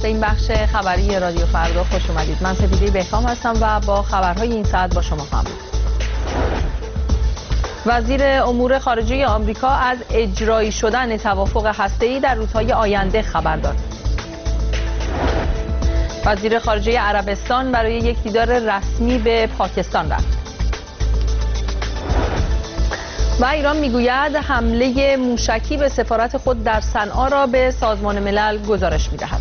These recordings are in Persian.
به این بخش خبری رادیو فردا خوش اومدید. من سپیده بهکام هستم و با خبرهای این ساعت با شما خواهم بود. وزیر امور خارجه آمریکا از اجرایی شدن توافق هسته‌ای در روزهای آینده خبر داد. وزیر خارجه عربستان برای یک دیدار رسمی به پاکستان رفت. و ایران میگوید حمله موشکی به سفارت خود در صنعا را به سازمان ملل گزارش می‌دهد.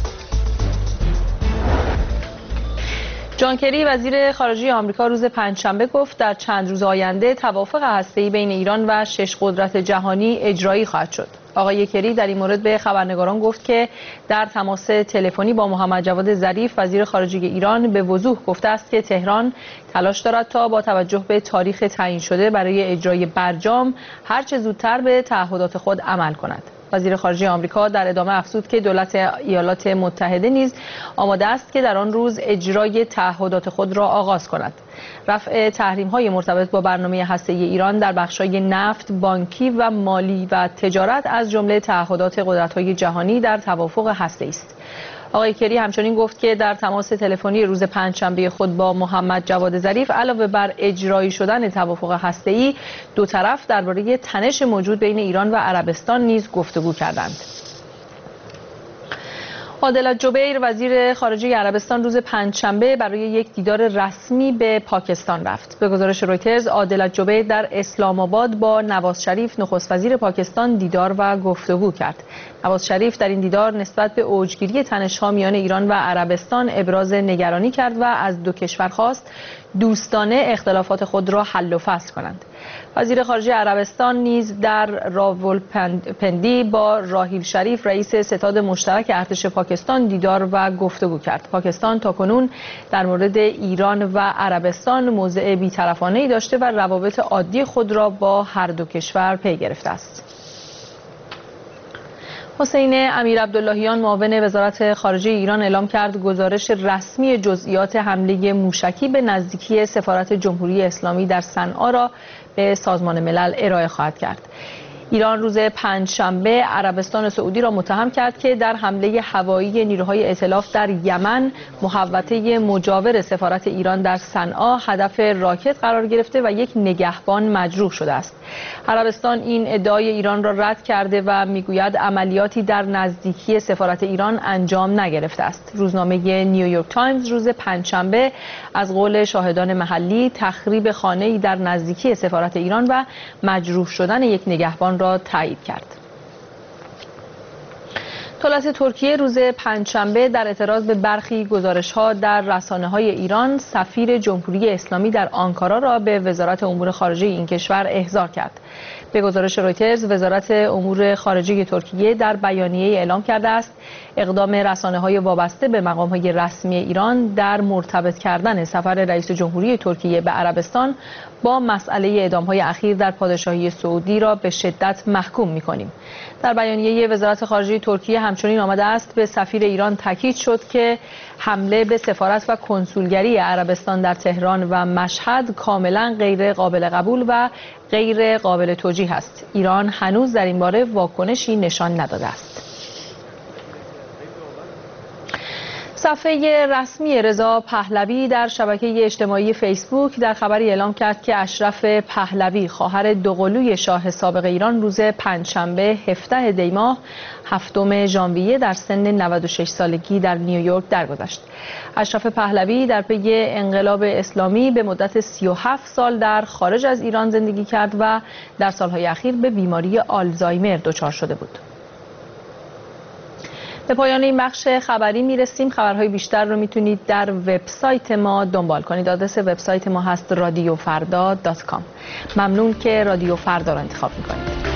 جان کری وزیر خارجه آمریکا روز پنجشنبه گفت در چند روز آینده توافق هسته‌ای بین ایران و 6 قدرت جهانی اجرایی خواهد شد. آقای کری در این مورد به خبرنگاران گفت که در تماس تلفنی با محمد جواد ظریف وزیر خارجه ایران به وضوح گفته است که تهران تلاش دارد تا با توجه به تاریخ تعیین شده برای اجرای برجام هرچه زودتر به تعهدات خود عمل کند. وزیر خارجه آمریکا در ادامه افزود که دولت ایالات متحده نیز آماده است که در آن روز اجرای تعهدات خود را آغاز کند. رفع تحریم‌های مرتبط با برنامه هسته‌ای ایران در بخش‌های نفت، بانکی و مالی و تجارت از جمله تعهدات قدرت‌های جهانی در توافق هسته‌ای است. آقای کری همچنین گفت که در تماس تلفنی روز پنجشنبه خود با محمد جواد ظریف علاوه بر اجرایی شدن توافق هسته‌ای دو طرف درباره تنش موجود بین ایران و عربستان نیز گفتگو کردند. عادل الجبیر وزیر خارجه عربستان روز پنجشنبه برای یک دیدار رسمی به پاکستان رفت. به گزارش رویترز عادل الجبیر در اسلام آباد با نواز شریف نخست وزیر پاکستان دیدار و گفتگو کرد. نواز شریف در این دیدار نسبت به اوجگیری تنش‌ها میان ایران و عربستان ابراز نگرانی کرد و از دو کشور خواست دوستانه اختلافات خود را حل و فصل کنند. وزیر خارجه عربستان نیز در راولپندی با راحیل شریف رئیس ستاد مشترک ارتش پاکستان دیدار و گفتگو کرد. پاکستان تاکنون در مورد ایران و عربستان موضع بی‌طرفانه‌ای داشته و روابط عادی خود را با هر دو کشور پی گرفته است. حسین امیرعبداللهیان معاون وزارت خارجه ایران اعلام کرد گزارش رسمی جزئیات حمله موشکی به نزدیکی سفارت جمهوری اسلامی در صنعا را به سازمان ملل ارائه خواهد کرد. ایران روز پنجشنبه عربستان سعودی را متهم کرد که در حمله هوایی نیروهای ائتلاف در یمن محوطه مجاور سفارت ایران در صنعا هدف راکت قرار گرفته و یک نگهبان مجروح شده است. عربستان این ادعای ایران را رد کرده و میگوید عملیاتی در نزدیکی سفارت ایران انجام نگرفته است. روزنامه نیویورک تایمز روز پنجشنبه از قول شاهدان محلی تخریب خانه‌ای در نزدیکی سفارت ایران و مجروح شدن یک نگهبان را تایید کرد. دولت ترکیه روز پنجشنبه در اعتراض به برخی گزارش‌ها در رسانه‌های ایران سفیر جمهوری اسلامی در آنکارا را به وزارت امور خارجه این کشور احضار کرد. به گزارش رویترز وزارت امور خارجه ترکیه در بیانیه اعلام کرده است اقدام رسانه‌های وابسته به مقام‌های رسمی ایران در مرتبط کردن سفر رئیس جمهوری ترکیه به عربستان با مسئله اعدام‌های اخیر در پادشاهی سعودی را به شدت محکوم می‌کنیم. در بیانیه وزارت خارجه ترکیه همچنین آمده است به سفیر ایران تاکید شد که حمله به سفارت و کنسولگری عربستان در تهران و مشهد کاملا غیر قابل قبول و غیر قابل توجیه است. ایران هنوز در این باره واکنشی نشان نداده است. صفحه رسمی رضا پهلوی در شبکه اجتماعی فیسبوک در خبری اعلام کرد که اشرف پهلوی خواهر دوقلوی شاه سابق ایران روز پنجشنبه 17 دی ماه 7 ژانویه در سن 96 سالگی در نیویورک درگذشت. اشرف پهلوی در پی انقلاب اسلامی به مدت 37 سال در خارج از ایران زندگی کرد و در سالهای اخیر به بیماری آلزایمر دچار شده بود. به پایان این بخش خبری میرسیم. خبرهای بیشتر رو میتونید در وبسایت ما دنبال کنید. آدرس وبسایت ما هست radioffarda.com. ممنون که رادیو فردا رو انتخاب میکنید.